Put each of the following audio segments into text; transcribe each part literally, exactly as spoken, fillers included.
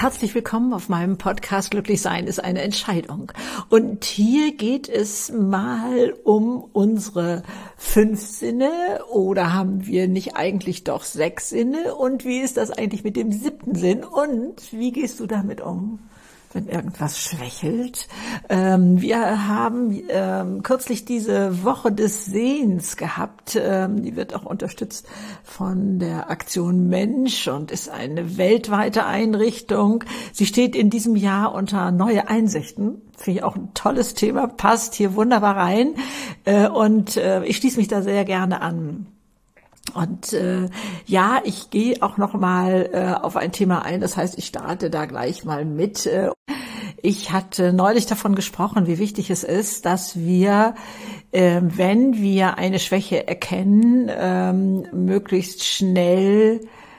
Herzlich willkommen auf meinem Podcast Glücklich sein ist eine Entscheidung. Und hier geht es mal um unsere fünf Sinne, oder haben wir nicht eigentlich doch sechs Sinne? Und wie ist das eigentlich mit dem siebten Sinn? Und wie gehst du damit um, wenn irgendwas schwächelt? Ähm, wir haben ähm, kürzlich diese Woche des Sehens gehabt. Ähm, die wird auch unterstützt von der Aktion Mensch und ist eine weltweite Einrichtung. Sie steht in diesem Jahr unter neue Einsichten. Finde ich auch ein tolles Thema, passt hier wunderbar rein. Äh, und äh, ich schließe mich da sehr gerne an. Und äh, ja, ich gehe auch noch mal äh, auf ein Thema ein. Das heißt, ich starte da gleich mal mit. Äh, ich hatte neulich davon gesprochen, wie wichtig es ist, dass wir, äh, wenn wir eine Schwäche erkennen, ähm, möglichst schnell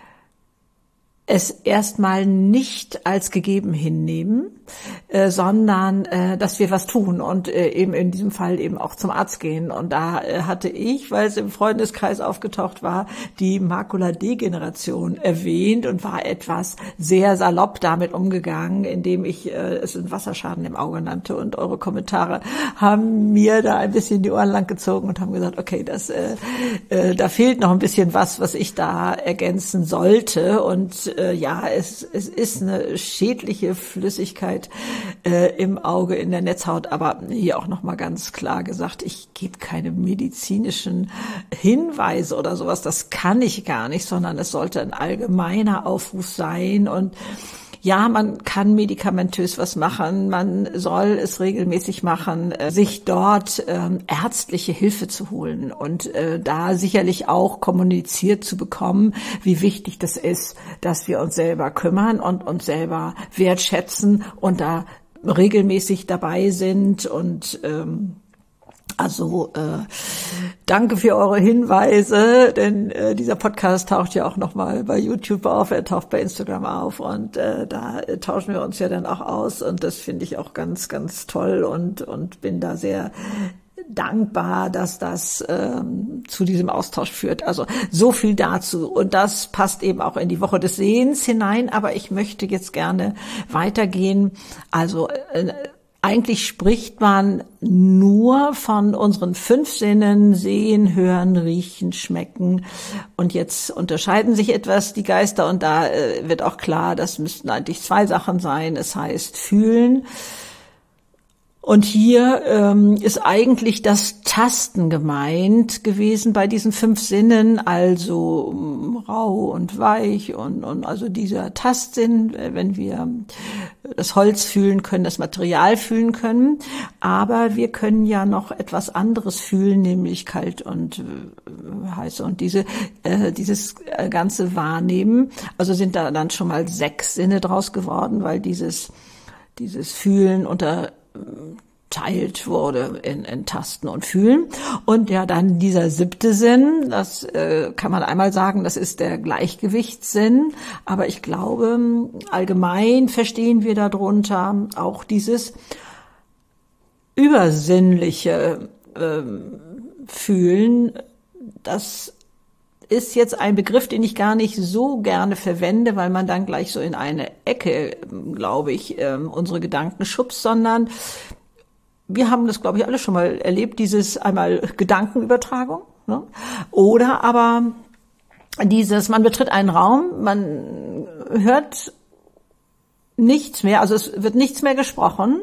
es erstmal nicht als gegeben hinnehmen, äh, sondern äh, dass wir was tun und äh, eben in diesem Fall eben auch zum Arzt gehen. Und da äh, hatte ich, weil es im Freundeskreis aufgetaucht war, die Makuladegeneration erwähnt und war etwas sehr salopp damit umgegangen, indem ich äh, es einen Wasserschaden im Auge nannte. Und eure Kommentare haben mir da ein bisschen die Ohren lang gezogen und haben gesagt, okay, das äh, äh, da fehlt noch ein bisschen was, was ich da ergänzen sollte. Und äh, ja, es, es ist eine schädliche Flüssigkeit äh, im Auge, in der Netzhaut, aber hier auch nochmal ganz klar gesagt, ich gebe keine medizinischen Hinweise oder sowas, das kann ich gar nicht, sondern es sollte ein allgemeiner Aufruf sein. Und ja, man kann medikamentös was machen, man soll es regelmäßig machen, sich dort ähm, ärztliche Hilfe zu holen und äh, da sicherlich auch kommuniziert zu bekommen, wie wichtig das ist, dass wir uns selber kümmern und uns selber wertschätzen und da regelmäßig dabei sind. Und ähm, Also äh, danke für eure Hinweise, denn äh, dieser Podcast taucht ja auch nochmal bei YouTube auf, er taucht bei Instagram auf und äh, da äh, tauschen wir uns ja dann auch aus und das finde ich auch ganz, ganz toll und und bin da sehr dankbar, dass das ähm, zu diesem Austausch führt. Also so viel dazu. Und das passt eben auch in die Woche des Sehens hinein, aber ich möchte jetzt gerne weitergehen. Also äh, Eigentlich spricht man nur von unseren fünf Sinnen, sehen, hören, riechen, schmecken. Und jetzt unterscheiden sich etwas die Geister und da äh, wird auch klar, das müssten eigentlich zwei Sachen sein. Es heißt fühlen. Und hier ähm, ist eigentlich das Tasten gemeint gewesen bei diesen fünf Sinnen, also ähm, rau und weich und, und also dieser Tastsinn, wenn wir das Holz fühlen können, das Material fühlen können. Aber wir können ja noch etwas anderes fühlen, nämlich kalt und äh, heiß und diese äh, dieses ganze Wahrnehmen. Also sind da dann schon mal sechs Sinne draus geworden, weil dieses dieses Fühlen unter teilt wurde in, in Tasten und Fühlen. Und ja, dann dieser siebte Sinn, das äh, kann man einmal sagen, das ist der Gleichgewichtssinn. Aber ich glaube, allgemein verstehen wir darunter auch dieses übersinnliche äh, Fühlen. Das ist jetzt ein Begriff, den ich gar nicht so gerne verwende, weil man dann gleich so in eine Ecke, glaube ich, unsere Gedanken schubst, sondern wir haben das, glaube ich, alle schon mal erlebt, dieses einmal Gedankenübertragung, ne? Oder aber dieses, man betritt einen Raum, man hört nichts mehr, also es wird nichts mehr gesprochen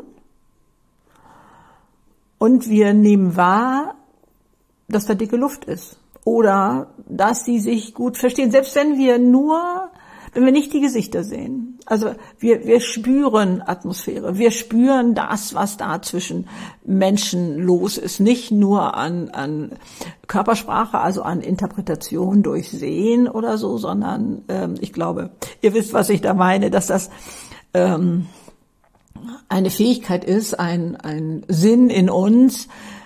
und wir nehmen wahr, dass da dicke Luft ist. Oder dass sie sich gut verstehen, selbst wenn wir nur, wenn wir nicht die Gesichter sehen. Also wir, wir spüren Atmosphäre, wir spüren das, was da zwischen Menschen los ist. Nicht nur an, an Körpersprache, also an Interpretation durch Sehen oder so, sondern ähm, ich glaube, ihr wisst, was ich da meine, dass das ähm, eine Fähigkeit ist, ein, ein Sinn in uns,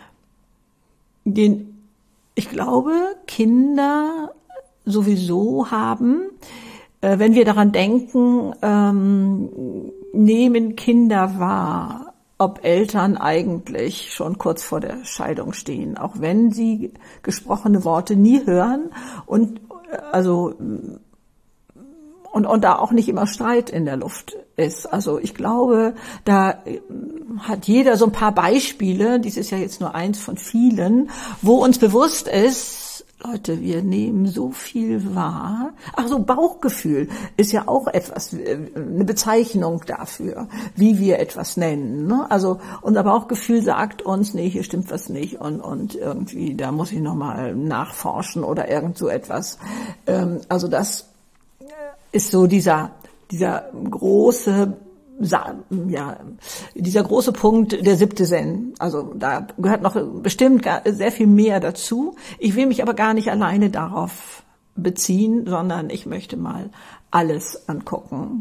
den ich glaube, Kinder sowieso haben, äh, wenn wir daran denken, ähm, nehmen Kinder wahr, ob Eltern eigentlich schon kurz vor der Scheidung stehen, auch wenn sie gesprochene Worte nie hören und äh, also und, und da auch nicht immer Streit in der Luft ist. Also ich glaube, da hat jeder so ein paar Beispiele, dies ist ja jetzt nur eins von vielen, wo uns bewusst ist, Leute, wir nehmen so viel wahr. Ach so, Bauchgefühl ist ja auch etwas, eine Bezeichnung dafür, wie wir etwas nennen. Ne? Also unser Bauchgefühl sagt uns, nee, hier stimmt was nicht und, und irgendwie, da muss ich nochmal nachforschen oder irgend so etwas. Ähm, also das ist so dieser, dieser große ja, dieser große Punkt, der siebte Sinn. Also da gehört noch bestimmt sehr viel mehr dazu. Ich will mich aber gar nicht alleine darauf beziehen, sondern ich möchte mal alles angucken.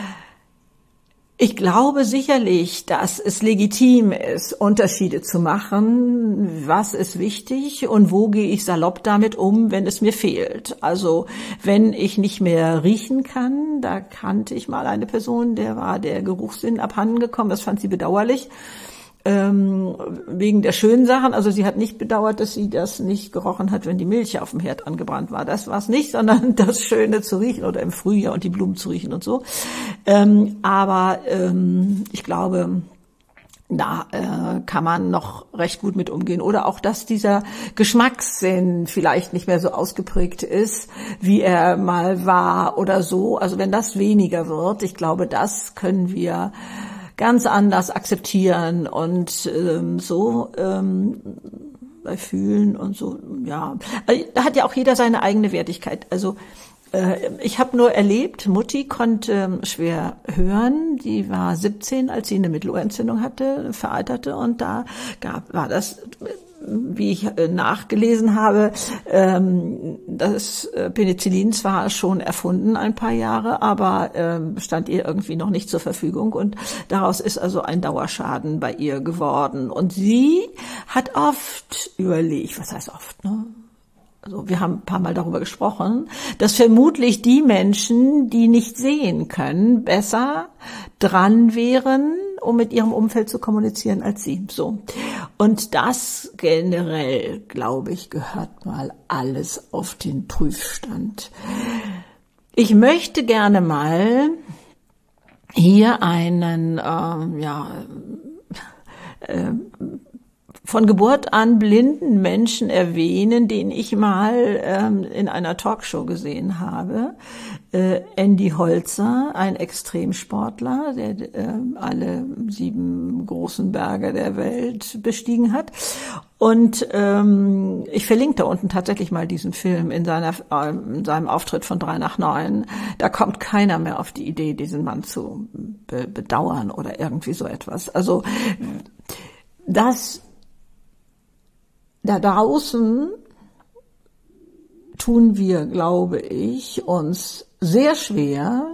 Ich glaube sicherlich, dass es legitim ist, Unterschiede zu machen. Was ist wichtig und wo gehe ich salopp damit um, wenn es mir fehlt? Also wenn ich nicht mehr riechen kann, da kannte ich mal eine Person, der war der Geruchssinn abhanden gekommen. Das fand sie bedauerlich. Ähm, wegen der schönen Sachen, also sie hat nicht bedauert, dass sie das nicht gerochen hat, wenn die Milch auf dem Herd angebrannt war. Das war es nicht, sondern das Schöne zu riechen oder im Frühjahr und die Blumen zu riechen und so. Ähm, aber ähm, ich glaube, da äh, kann man noch recht gut mit umgehen. Oder auch, dass dieser Geschmackssinn vielleicht nicht mehr so ausgeprägt ist, wie er mal war oder so. Also wenn das weniger wird, ich glaube, das können wir ganz anders akzeptieren und ähm, so ähm, bei Fühlen und so, ja. Da hat ja auch jeder seine eigene Wertigkeit. Also äh, ich habe nur erlebt, Mutti konnte schwer hören. Die war siebzehn, als sie eine Mittelohrentzündung hatte, veralterte, und da gab war das, wie ich nachgelesen habe, ähm, das Penicillin zwar schon erfunden ein paar Jahre, aber ähm, stand ihr irgendwie noch nicht zur Verfügung, und daraus ist also ein Dauerschaden bei ihr geworden. Und sie hat oft überlegt, was heißt oft, ne? Also wir haben ein paar Mal darüber gesprochen, dass vermutlich die Menschen, die nicht sehen können, besser dran wären, um mit ihrem Umfeld zu kommunizieren als sie. So. Und das generell, glaube ich, gehört mal alles auf den Prüfstand. Ich möchte gerne mal hier einen, ähm, ja, äh, von Geburt an blinden Menschen erwähnen, den ich mal ähm, in einer Talkshow gesehen habe. Äh, Andy Holzer, ein Extremsportler, der äh, alle sieben großen Berge der Welt bestiegen hat. Und ähm, ich verlinke da unten tatsächlich mal diesen Film in, seiner, äh, in seinem Auftritt von drei nach neun. Da kommt keiner mehr auf die Idee, diesen Mann zu be- bedauern oder irgendwie so etwas. Also das da draußen tun wir, glaube ich, uns sehr schwer,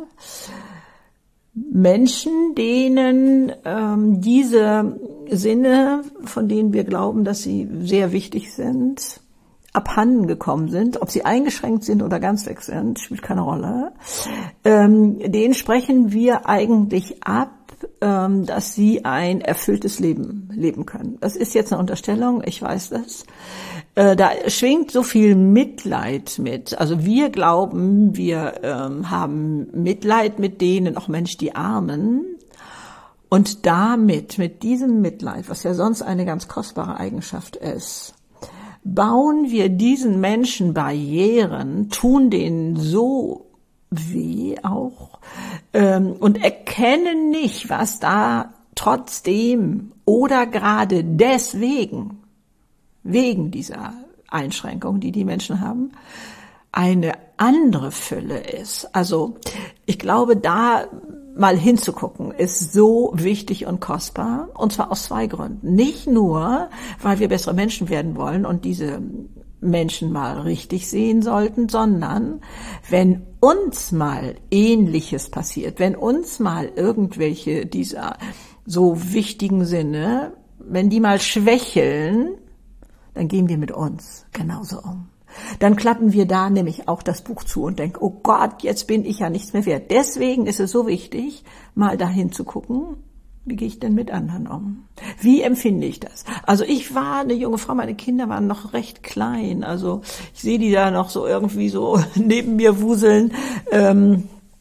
Menschen, denen ähm, diese Sinne, von denen wir glauben, dass sie sehr wichtig sind, abhanden gekommen sind, ob sie eingeschränkt sind oder ganz weg sind, spielt keine Rolle, ähm, denen sprechen wir eigentlich ab, ähm, dass sie ein erfülltes Leben leben können. Das ist jetzt eine Unterstellung, ich weiß das. Äh, da schwingt so viel Mitleid mit. Also wir glauben, wir ähm, haben Mitleid mit denen, auch Mensch, die Armen. Und damit, mit diesem Mitleid, was ja sonst eine ganz kostbare Eigenschaft ist, bauen wir diesen Menschen Barrieren, tun denen so weh auch, ähm, und erkennen nicht, was da trotzdem oder gerade deswegen, wegen dieser Einschränkung, die die Menschen haben, eine andere Fülle ist. Also ich glaube, da mal hinzugucken, ist so wichtig und kostbar, und zwar aus zwei Gründen. Nicht nur, weil wir bessere Menschen werden wollen und diese Menschen mal richtig sehen sollten, sondern wenn uns mal Ähnliches passiert, wenn uns mal irgendwelche dieser so wichtigen Sinne, wenn die mal schwächeln, dann gehen wir mit uns genauso um. Dann klappen wir da nämlich auch das Buch zu und denken, oh Gott, jetzt bin ich ja nichts mehr wert. Deswegen ist es so wichtig, mal dahin zu gucken, wie gehe ich denn mit anderen um? Wie empfinde ich das? Also ich war eine junge Frau, meine Kinder waren noch recht klein. Also ich sehe die da noch so irgendwie so neben mir wuseln. Ähm,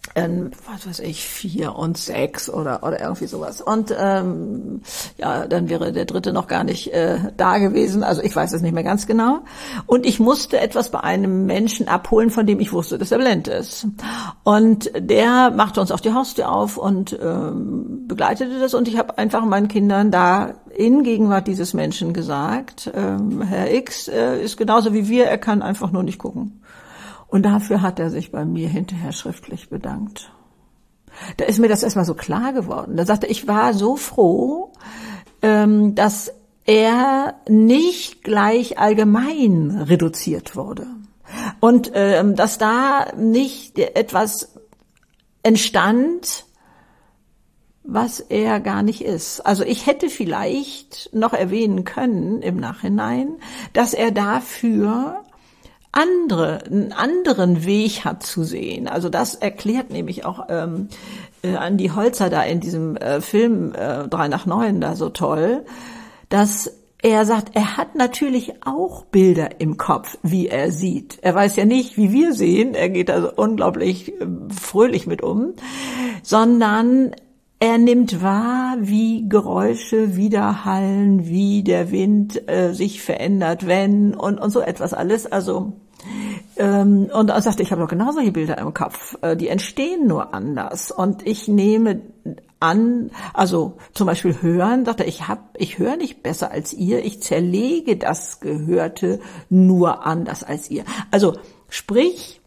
Ähm, was weiß ich, vier und sechs oder oder irgendwie sowas. Und ähm, ja, dann wäre der dritte noch gar nicht äh, da gewesen. Also ich weiß es nicht mehr ganz genau. Und ich musste etwas bei einem Menschen abholen, von dem ich wusste, dass er blind ist. Und der machte uns auch die Haustür auf und ähm, begleitete das. Und ich habe einfach meinen Kindern da in Gegenwart dieses Menschen gesagt, ähm, Herr X äh, ist genauso wie wir, er kann einfach nur nicht gucken. Und dafür hat er sich bei mir hinterher schriftlich bedankt. Da ist mir das erstmal so klar geworden. Da sagte er, ich war so froh, dass er nicht gleich allgemein reduziert wurde. Und dass da nicht etwas entstand, was er gar nicht ist. Also ich hätte vielleicht noch erwähnen können im Nachhinein, dass er dafür andere, einen anderen Weg hat zu sehen. Also das erklärt nämlich auch ähm, äh, Andi Holzer da in diesem äh, Film äh, drei nach neun da so toll, dass er sagt, er hat natürlich auch Bilder im Kopf, wie er sieht. Er weiß ja nicht, wie wir sehen, er geht also unglaublich äh, fröhlich mit um, sondern er nimmt wahr, wie Geräusche widerhallen, wie der Wind äh, sich verändert, wenn und und so etwas alles. Also ähm, und er sagte, ich habe doch genau solche Bilder im Kopf. Äh, die entstehen nur anders. Und ich nehme an, also zum Beispiel hören, sagte er, ich hab, ich höre nicht besser als ihr. Ich zerlege das Gehörte nur anders als ihr. Also sprich,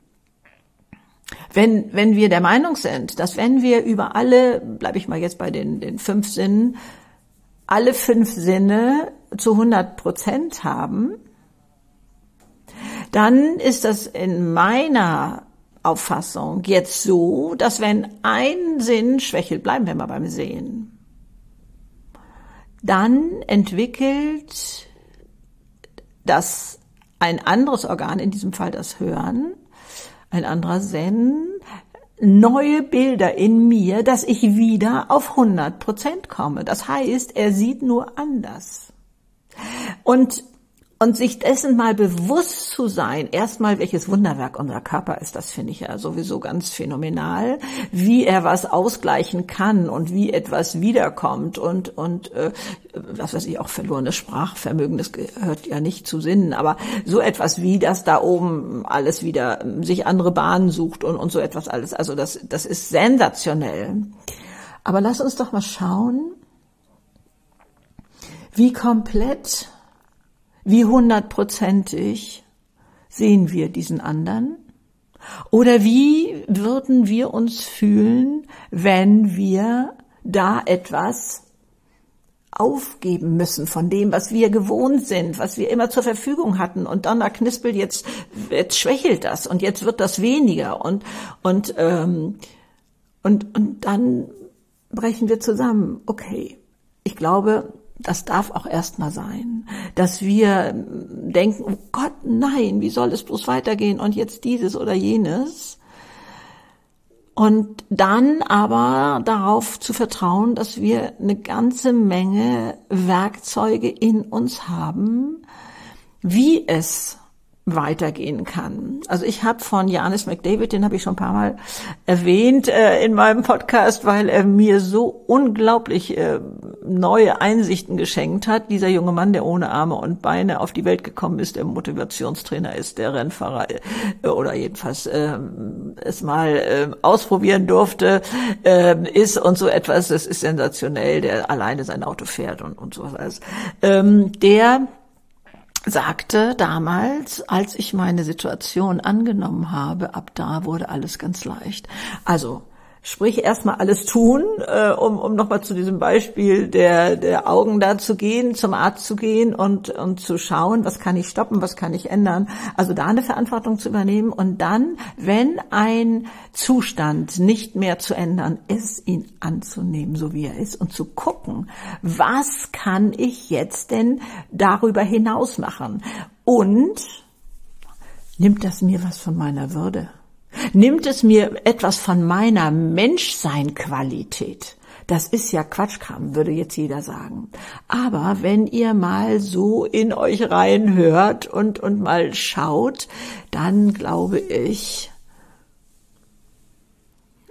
Wenn, wenn wir der Meinung sind, dass wenn wir über alle, bleibe ich mal jetzt bei den, den fünf Sinnen, alle fünf Sinne zu hundert Prozent haben, dann ist das in meiner Auffassung jetzt so, dass wenn ein Sinn schwächelt, bleiben wir mal beim Sehen, dann entwickelt das ein anderes Organ, in diesem Fall das Hören, ein anderer Sinn, neue Bilder in mir, dass ich wieder auf hundert Prozent komme. Das heißt, er sieht nur anders. Und, und sich dessen mal bewusst zu sein, erstmal, welches Wunderwerk unser Körper ist, das finde ich ja sowieso ganz phänomenal, wie er was ausgleichen kann und wie etwas wiederkommt und, und äh, was weiß ich, auch verlorenes Sprachvermögen, das gehört ja nicht zu Sinnen, aber so etwas wie, dass da oben alles wieder sich andere Bahnen sucht und, und so etwas alles. Also das, das ist sensationell. Aber lass uns doch mal schauen, wie komplett, wie hundertprozentig sehen wir diesen anderen? Oder wie würden wir uns fühlen, wenn wir da etwas aufgeben müssen von dem, was wir gewohnt sind, was wir immer zur Verfügung hatten und dann da knispelt, jetzt, jetzt schwächelt das und jetzt wird das weniger und, und, ähm, und, und dann brechen wir zusammen. Okay, ich glaube, das darf auch erstmal sein, dass wir denken, oh Gott, nein, wie soll es bloß weitergehen und jetzt dieses oder jenes. Und dann aber darauf zu vertrauen, dass wir eine ganze Menge Werkzeuge in uns haben, wie es weitergehen kann. Also ich habe von Janis McDavid, den habe ich schon ein paar Mal erwähnt äh, in meinem Podcast, weil er mir so unglaublich äh, neue Einsichten geschenkt hat. Dieser junge Mann, der ohne Arme und Beine auf die Welt gekommen ist, der Motivationstrainer ist, der Rennfahrer äh, oder jedenfalls äh, es mal äh, ausprobieren durfte, äh, ist und so etwas. Das ist sensationell, der alleine sein Auto fährt und, und sowas alles. Ähm, der sagte damals, als ich meine Situation angenommen habe, ab da wurde alles ganz leicht. Also sprich erstmal alles tun, äh, um um nochmal zu diesem Beispiel der der Augen da zu gehen, zum Arzt zu gehen und und zu schauen, was kann ich stoppen, was kann ich ändern. Also da eine Verantwortung zu übernehmen und dann, wenn ein Zustand nicht mehr zu ändern ist, ihn anzunehmen, so wie er ist und zu gucken, was kann ich jetzt denn darüber hinaus machen? Und nimmt das mir was von meiner Würde? Nimmt es mir etwas von meiner Menschsein-Qualität? Das ist ja Quatschkram, würde jetzt jeder sagen. Aber wenn ihr mal so in euch reinhört und, und mal schaut, dann glaube ich,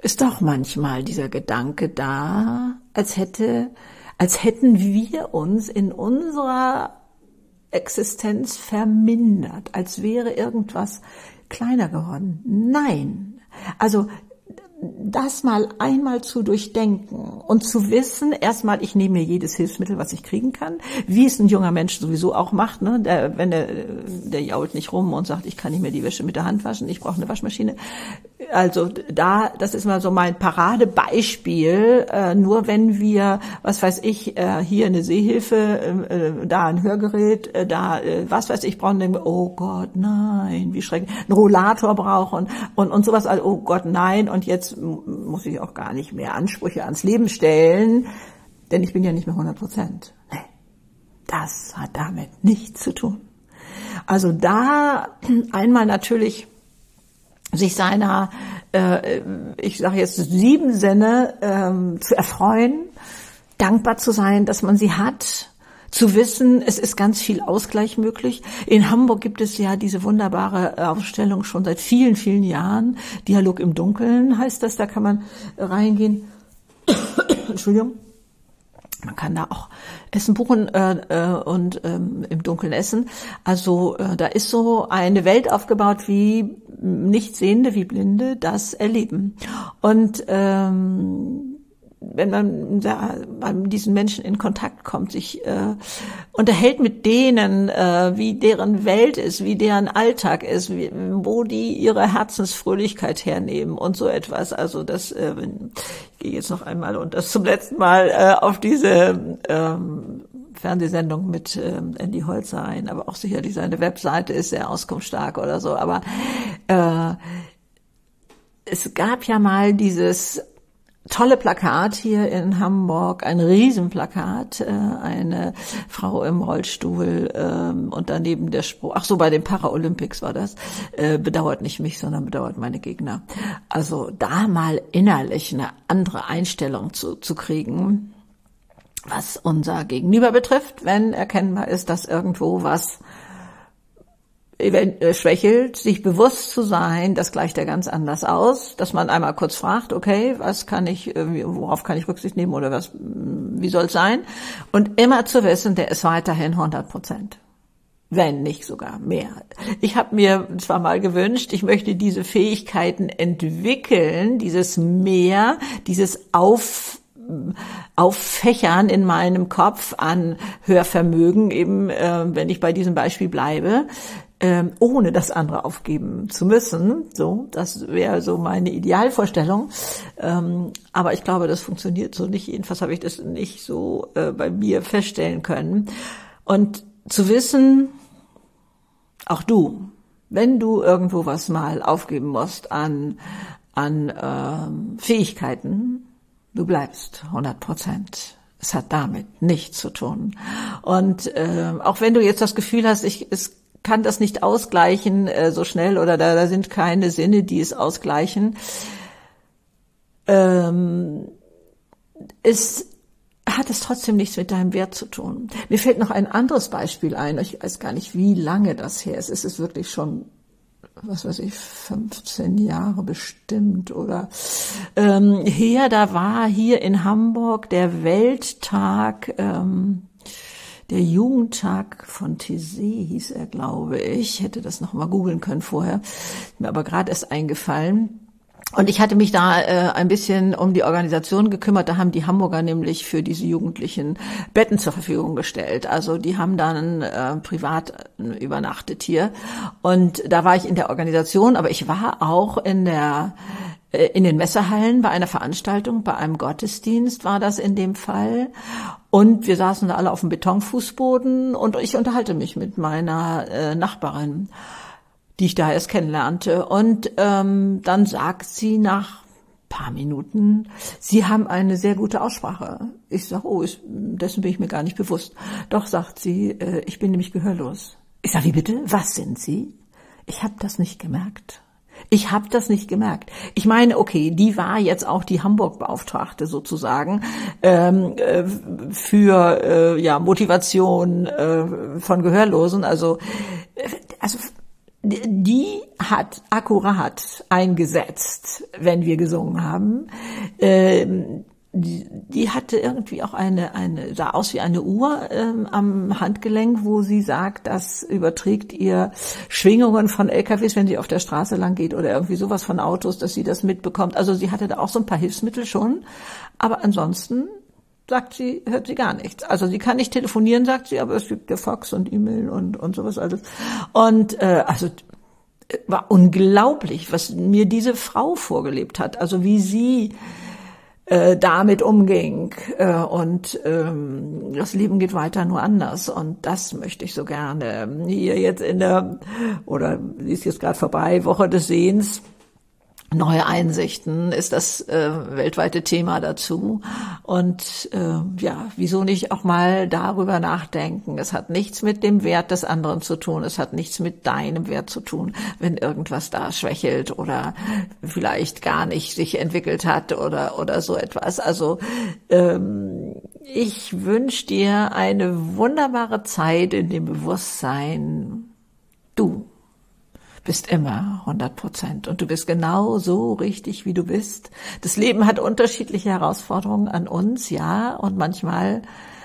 ist doch manchmal dieser Gedanke da, als hätte, als hätten wir uns in unserer Existenz vermindert, als wäre irgendwas kleiner geworden. Nein. Also, das mal einmal zu durchdenken und zu wissen, erstmal, ich nehme mir jedes Hilfsmittel, was ich kriegen kann, wie es ein junger Mensch sowieso auch macht, ne? Der, wenn der, der jault nicht rum und sagt, ich kann nicht mehr die Wäsche mit der Hand waschen, ich brauche eine Waschmaschine. Also da, das ist mal so mein Paradebeispiel, äh, nur wenn wir, was weiß ich, äh, hier eine Sehhilfe, äh, da ein Hörgerät, äh, da, äh, was weiß ich, brauchen, denken wir, oh Gott, nein, wie schrecklich, einen Rollator brauchen und, und sowas, also, oh Gott, nein, und jetzt muss ich auch gar nicht mehr Ansprüche ans Leben stellen, denn ich bin ja nicht mehr hundert Prozent. Nee, das hat damit nichts zu tun. Also da einmal natürlich sich seiner, äh, ich sage jetzt sieben Sinne ähm, zu erfreuen, dankbar zu sein, dass man sie hat, zu wissen, es ist ganz viel Ausgleich möglich. In Hamburg gibt es ja diese wunderbare Ausstellung schon seit vielen, vielen Jahren. Dialog im Dunkeln heißt das, da kann man reingehen. Entschuldigung. Man kann da auch Essen buchen äh, und ähm, im Dunkeln essen. Also äh, da ist so eine Welt aufgebaut, wie Nichtsehende, wie Blinde das erleben. Und ähm, wenn man da bei diesen Menschen in Kontakt kommt, sich äh, unterhält mit denen, äh, wie deren Welt ist, wie deren Alltag ist, wie, wo die ihre Herzensfröhlichkeit hernehmen und so etwas. Also das, äh, ich gehe jetzt noch einmal und das zum letzten Mal äh, auf diese ähm, Fernsehsendung mit ähm, Andy Holzer ein, aber auch sicherlich seine Webseite ist sehr auskunftsstark oder so. Aber äh, es gab ja mal dieses tolle Plakat hier in Hamburg, ein Riesenplakat, äh, eine Frau im Rollstuhl ähm, und daneben der Spruch, ach so, bei den Paralympics war das, äh, bedauert nicht mich, sondern bedauert meine Gegner. Also da mal innerlich eine andere Einstellung zu, zu kriegen, was unser Gegenüber betrifft, wenn erkennbar ist, dass irgendwo was schwächelt, sich bewusst zu sein, das gleicht ja ganz anders aus, dass man einmal kurz fragt, okay, was kann ich, worauf kann ich Rücksicht nehmen oder was, wie soll es sein? Und immer zu wissen, der ist weiterhin hundert Prozent. Wenn nicht sogar mehr. Ich habe mir zwar mal gewünscht, ich möchte diese Fähigkeiten entwickeln, dieses Mehr, dieses Auf auffächern in meinem Kopf an Hörvermögen, eben äh, wenn ich bei diesem Beispiel bleibe, äh, ohne das andere aufgeben zu müssen. So, das wäre so meine Idealvorstellung. Ähm, aber ich glaube, das funktioniert so nicht. Jedenfalls habe ich das nicht so äh, bei mir feststellen können. Und zu wissen, auch du, wenn du irgendwo was mal aufgeben musst an an äh, Fähigkeiten, du bleibst hundert Prozent. Es hat damit nichts zu tun. Und äh, auch wenn du jetzt das Gefühl hast, ich es kann das nicht ausgleichen äh, so schnell oder da, da sind keine Sinne, die es ausgleichen, ähm, es hat es trotzdem nichts mit deinem Wert zu tun. Mir fällt noch ein anderes Beispiel ein. Ich weiß gar nicht, wie lange das her ist. Es ist wirklich schon, was weiß ich, fünfzehn Jahre bestimmt oder ähm, her, da war hier in Hamburg der Welttag, ähm, der Jugendtag von Thésée hieß er, glaube ich. Ich hätte das noch mal googeln können vorher, ist mir aber gerade erst eingefallen. Und ich hatte mich da äh, ein bisschen um die Organisation gekümmert. Da haben die Hamburger nämlich für diese Jugendlichen Betten zur Verfügung gestellt. Also die haben dann äh, privat übernachtet hier. Und da war ich in der Organisation, aber ich war auch in der äh, in den Messehallen bei einer Veranstaltung, bei einem Gottesdienst war das in dem Fall. Und wir saßen da alle auf dem Betonfußboden und ich unterhalte mich mit meiner äh, Nachbarin, die ich da erst kennenlernte. Und ähm, dann sagt sie nach ein paar Minuten, Sie haben eine sehr gute Aussprache. Ich sage, oh, ist, dessen bin ich mir gar nicht bewusst. Doch, sagt sie, äh, ich bin nämlich gehörlos. Ich sage, wie bitte? Was sind Sie? Ich habe das nicht gemerkt. Ich habe das nicht gemerkt. Ich meine, okay, die war jetzt auch die Hamburg-Beauftragte sozusagen ähm, äh, für äh, ja Motivation äh, von Gehörlosen. Also, äh, also die hat akkurat eingesetzt, wenn wir gesungen haben. Ähm, Die, die hatte irgendwie auch eine, eine, sah aus wie eine Uhr ähm, am Handgelenk, wo sie sagt, das überträgt ihr Schwingungen von L K Ws, wenn sie auf der Straße lang geht oder irgendwie sowas von Autos, dass sie das mitbekommt. Also sie hatte da auch so ein paar Hilfsmittel schon, aber ansonsten sagt sie, hört sie gar nichts. Also sie kann nicht telefonieren, sagt sie, aber es gibt ja Fax und E-Mail und und sowas alles. Und äh, also war unglaublich, was mir diese Frau vorgelebt hat. Also wie sie Äh, damit umging äh, und ähm, das Leben geht weiter nur anders und das möchte ich so gerne hier jetzt in der, oder sie ist jetzt gerade vorbei, Woche des Sehens, neue Einsichten ist das äh, weltweite Thema dazu und äh, ja, wieso nicht auch mal darüber nachdenken. Es hat nichts mit dem Wert des anderen zu tun, es hat nichts mit deinem Wert zu tun, wenn irgendwas da schwächelt oder vielleicht gar nicht sich entwickelt hat oder oder so etwas. Also ähm, ich wünsche dir eine wunderbare Zeit in dem Bewusstsein, du bist immer hundert Prozent und du bist genau so richtig, wie du bist. Das Leben hat unterschiedliche Herausforderungen an uns, ja, und manchmal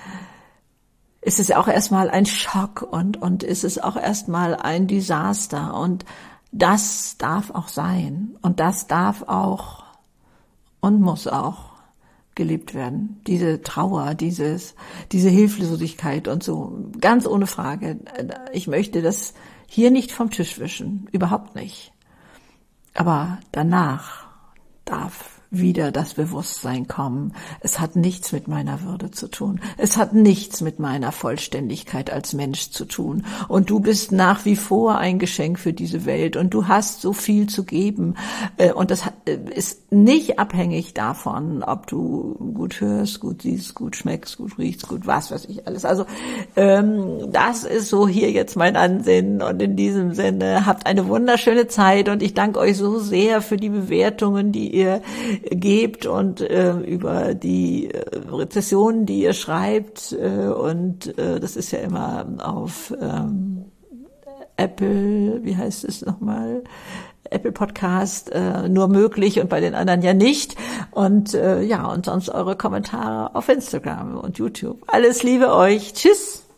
ist es auch erstmal ein Schock und und ist es auch erstmal ein Desaster und das darf auch sein und das darf auch und muss auch gelebt werden. Diese Trauer, dieses, diese Hilflosigkeit und so, ganz ohne Frage. Ich möchte das hier nicht vom Tisch wischen, überhaupt nicht. Aber danach darf wieder das Bewusstsein kommen. Es hat nichts mit meiner Würde zu tun. Es hat nichts mit meiner Vollständigkeit als Mensch zu tun. Und du bist nach wie vor ein Geschenk für diese Welt und du hast so viel zu geben. Und das ist nicht abhängig davon, ob du gut hörst, gut siehst, gut schmeckst, gut riechst, gut was weiß ich alles. Also ähm, das ist so hier jetzt mein Ansinnen und in diesem Sinne habt eine wunderschöne Zeit und ich danke euch so sehr für die Bewertungen, die ihr gebt und äh, über die äh, Rezessionen, die ihr schreibt äh, und äh, das ist ja immer auf ähm, Apple, wie heißt es nochmal, Apple Podcast äh, nur möglich und bei den anderen ja nicht und äh, ja und sonst eure Kommentare auf Instagram und YouTube. Alles Liebe euch, tschüss!